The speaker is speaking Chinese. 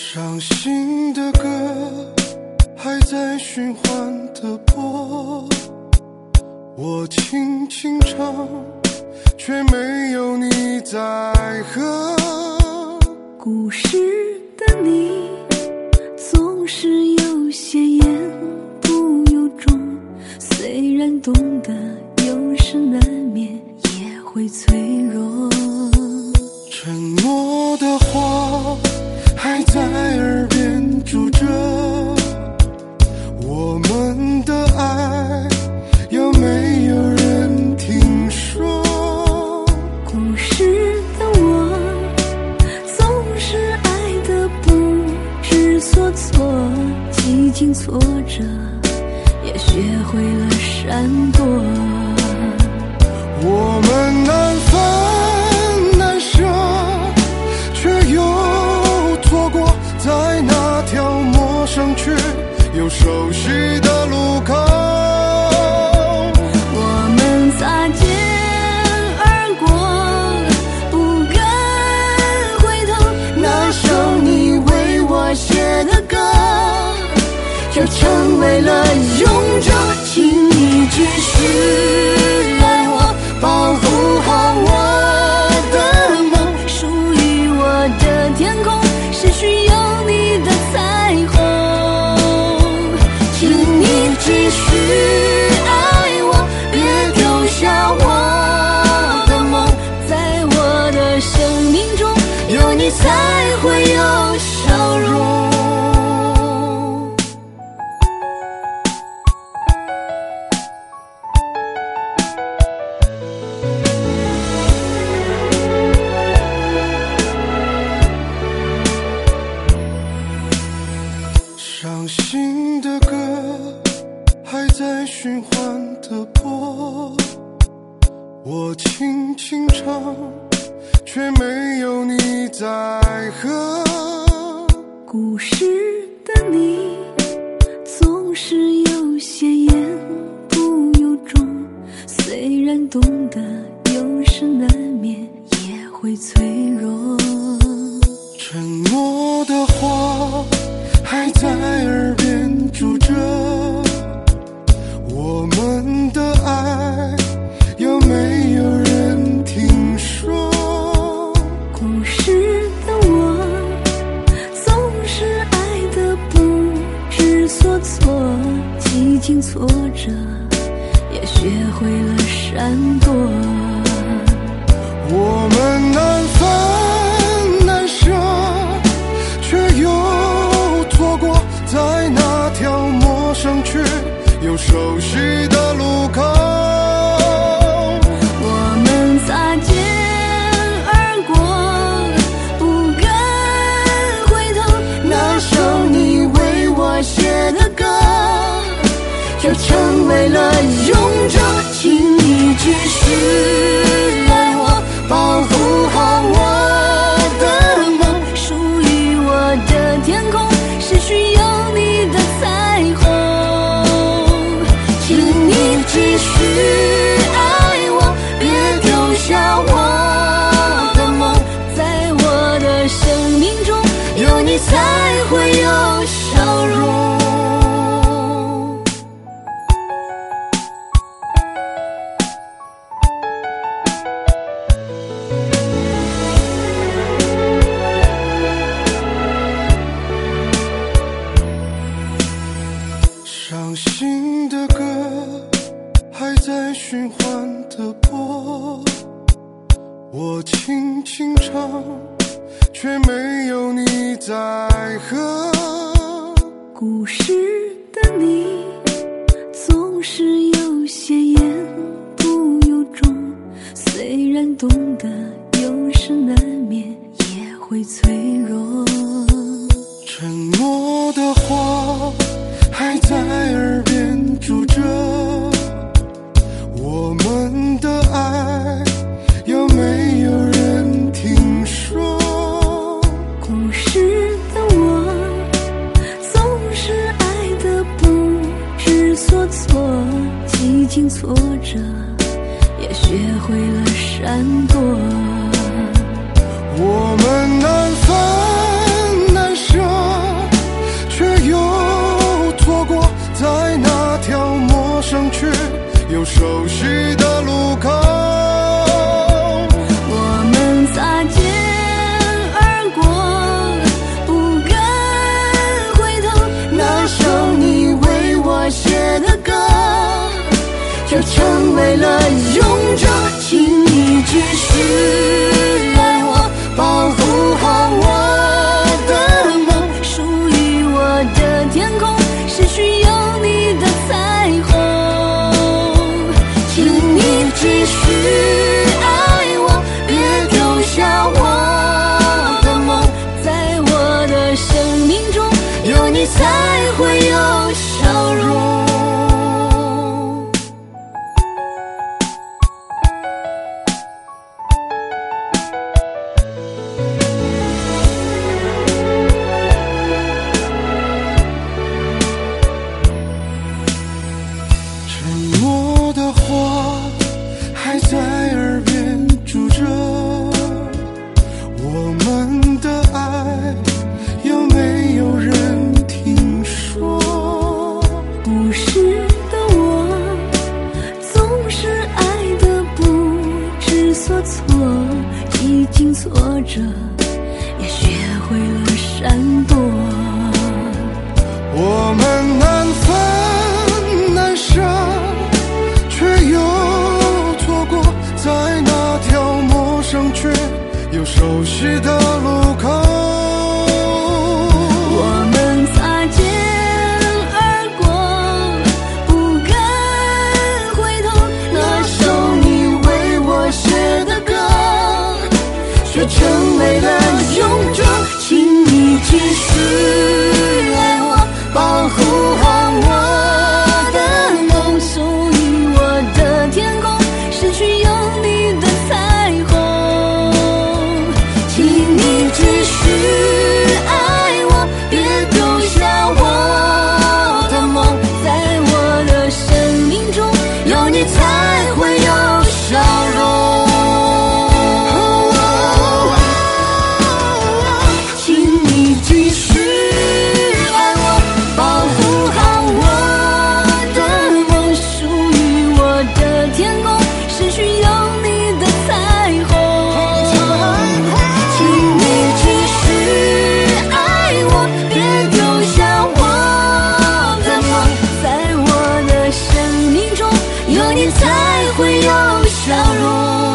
伤心的歌还在循环的播，我轻轻唱，却没有你在和。 故事的你总是有些言不由衷，虽然懂得有时难免也会脆弱。 承诺的话还在耳边住着，我们的爱有没有人听说？ 故事的我总是爱得不知所措，几经挫折也学会了闪躲。 我们难分难舍，却又错过在那条陌生却又熟悉的路口。 我们擦肩而过，不敢回头， 那首你为我写的歌就成为了永久。请你继续爱我，保护好我的梦， 属于我的天空是需有你的彩虹。 请你继续爱我，别丢下我的梦， 在我的生命中有你才会有笑容。 伤心的歌还在循环的播，我轻轻唱，却没有你在和。 故事的你总是有些言不由衷，虽然懂得有时难免也会脆弱。 承诺的话还在耳边住着，我们的爱有没有人听说？ 故事的我总是爱得不知所措，几经挫折也学会了闪躲。 我们难分难舍，却又错过在那条陌生却又熟悉的路口。 我们擦肩而过，不敢回头， 那首你为我写的歌就成为了永久。请你继续爱我，保护好我的梦， 属于我的天空是需有你的彩虹。 请你继续爱我，别丢下我的梦， 在我的生命中有你才会有笑容。伤心的歌还在循环的播，我轻轻唱，却没有你在和。 故事的你总是有些言不由衷，虽然懂得有时难免也会脆弱。 承诺的话还在耳边住着，我们的爱有没有人听说？ 故事的我总是爱得不知所措，几经挫折也学会了闪躲。 我们难分难舍， 熟悉的路口。 我们擦肩而过，不敢回头。 那首你为我写的歌，就成为了永久。请你继续爱我，保护好我的梦。 属于我的天空，是需要你的彩虹。 请你继续爱我，别丢下我的梦。 在我的生命中， 有你才会有笑容。沉默的话还在耳边住着，我们的爱有没有人听说？ 不是的我，总是爱得不知所措，几经挫折，也学会了闪躲。 我们难分难舍，却又错过在那条陌生却又熟悉的路口。 我们擦肩而过，不敢回头。 那首你为我写的歌，却成为了永久。请你继续爱我，保护好我的梦。 属于我的天空，是需要你的彩虹。 请你继续爱我，别丢下我的梦。 在我的生命中， 有你才会有笑容。请你继续爱我，保护好我的梦。 属于我的天空，是需要你的彩虹。 请你继续爱我，别丢下我的梦。 在我的生命中， 有你才会有笑容。